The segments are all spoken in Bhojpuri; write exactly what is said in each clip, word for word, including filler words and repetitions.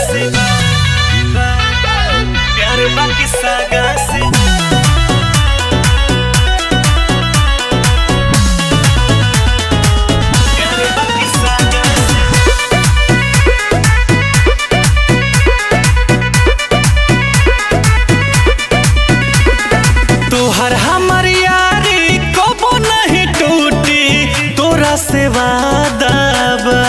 से प्यार बाकी सागा से प्यार बाकी सागा से तोहर हमर यारी कबो नहीं टूटी तोरा से वादा बा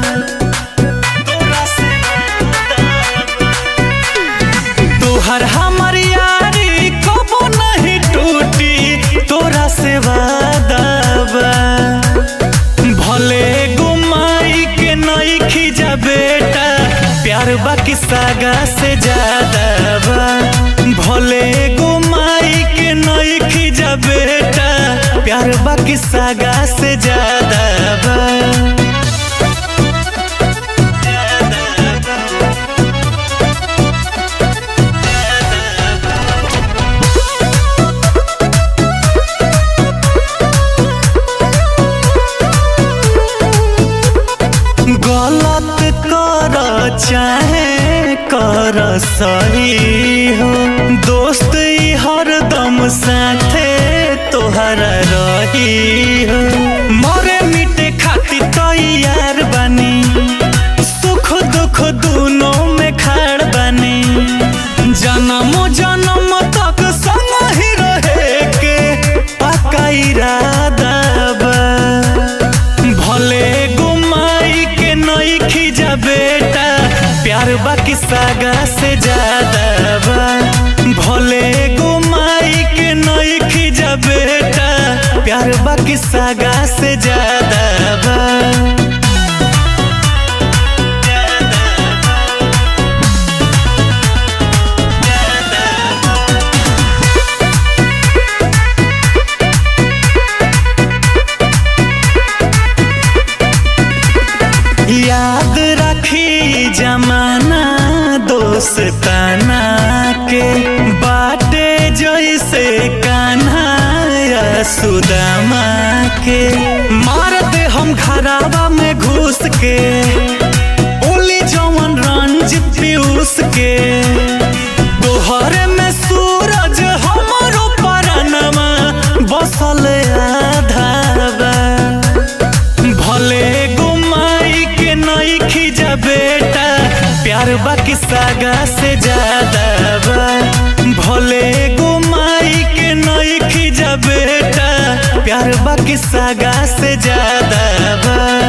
तोहर हमर यारी कबो नहीं टूटी तोरा से वादा बा भले गुमाई के नहीं खिजा बेटा प्यार बाकी सागा से ज्यादा बा भले गुमाई के नहीं खिजा बेटा प्यार बाकी सागा से ज्यादा बा गलत कर चाहे कर सही हो दोस्त हरदम साथे तोहरा रही हो मरे मिटे खातिर तैयार बानी सुख दुख दोनों में खाड़ बानी जन्म जन्म तक संग ही रहे के पक्का इरादा बा भले खिजा बेटा प्यार बाकी सागा से ज्यादा बा भले गुमाई के नहीं खिजा बेटा प्यार बाकी सागा से ज्यादा बा याद रखी जमाना दोस्ताना के बाटे जैसे कान्हा या सुदामा के मार दे हम घरावा में घुस के ओली जवन रंज पीयूष के दोहरे में सूरज हमारो परनमा बसल आधा बा भले खिजा बेटा प्यार बाकी सागा से ज्यादा बा भले गुमाई के नहीं खिजा बेटा प्यार बाकी सागा से ज्यादा बा।